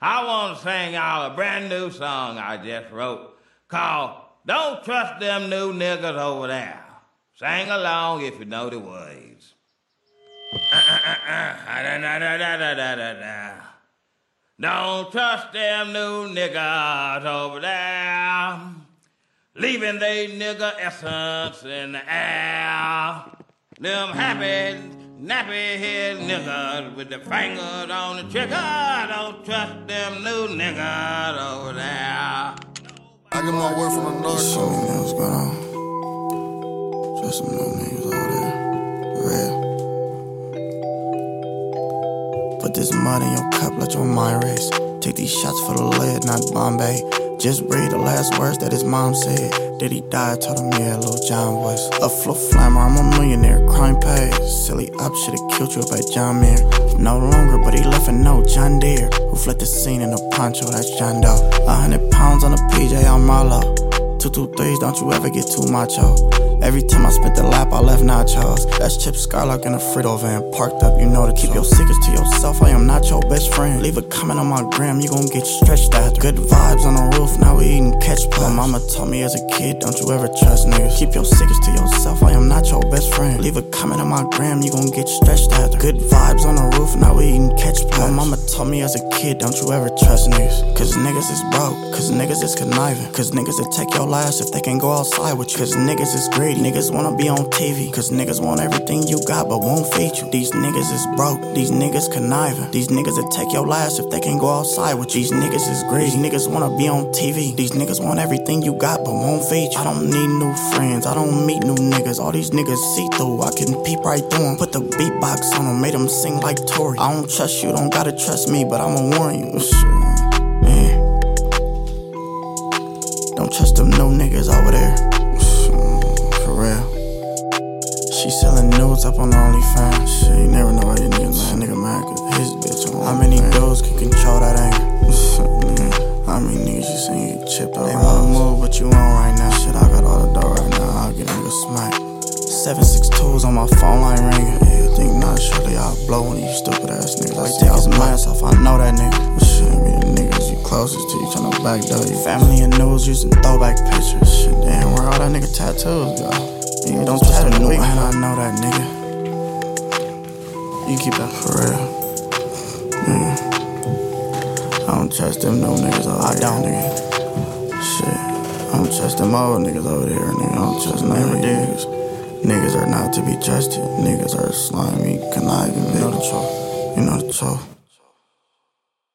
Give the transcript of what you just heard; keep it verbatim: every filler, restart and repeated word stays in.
I want to sing y'all a brand new song I just wrote called Don't Trust Them New Niggas Over There. Sing along if you know the words. Don't trust them new niggas over there, leaving they nigga essence in the air. Them happy, nappy head niggas with the fingers on the trigger. Don't trust them new niggas over there. I get my word from the North. So many niggas going on. Just some new niggas over there. Real. Put this mud in your cup, let your mind race. Take these shots for the lead, not Bombay. Just read the last words that his mom said. Did he die? Told him, yeah, Lil John voice. A flow flammer, I'm a millionaire, crime pays. Silly up, should've killed you up at John Muir. No longer, but he left a note, John Deere. Who fled the scene in a poncho, that's John Doe. A hundred pounds on a P J, I'm Marlo. Two, two, threes, don't you ever get too macho. Every time I spent the lap, I left nachos. That's Chip Skylark in a Frito van, parked up, you know to keep your secrets to yourself. I am not your best friend. Leave a comment on my gram, you gon' get stretched after. Good vibes on the roof, now we eating catch pie. My mama told me as a kid, don't you ever trust niggas. Keep your secrets to yourself, I am not your best friend. Leave a comment on my gram, you gon' get stretched after. Good vibes on the roof, now we eating catch pie. My mama told me as a kid, don't you ever trust niggas. Cause niggas is broke, cause niggas is conniving. Cause niggas will take your last if they can go outside with you. Cause niggas is greedy, niggas wanna be on T V. Cause niggas want everything you got but won't feed you. These niggas is broke, these niggas conniving. These niggas will take your last if they can go outside with you. These niggas is greedy, these niggas wanna be on T V. These niggas want everything you got but won't feed you. I don't need new friends, I don't meet new niggas. All these niggas see through, I can peep right through them. Put the beatbox on them, made them sing like Tory. I don't trust you, don't gotta trust me, but I'ma warn you. Yeah. Don't trust them new niggas over there. For real. She selling nudes up on OnlyFans. Shit, you never know why you niggas mad. Nigga mad cause his bitch on. How many dudes can control that anger? How many niggas you seen you chipped up? They wanna move, but you on right now. Shit, I got all the dough right now. I'll get a nigga smack. Seven six twos on my phone line ringing. Yeah, think not surely I'll blow one of you stupid ass niggas. Like take his mask off, I know that nigga. But shit, be the niggas you closest to, you tryna backdoor you. Family and news using throwback pictures. Shit, damn, where all that nigga tattoos go? You don't trust a new man, I know that nigga. You keep that for real. Yeah. I don't trust them no niggas over there. I don't, nigga. Shit. I don't trust them old niggas over there, nigga. I don't trust none of these niggas. Niggas are not to be trusted. Niggas are slimy, conniving. You know the truth. You know the truth.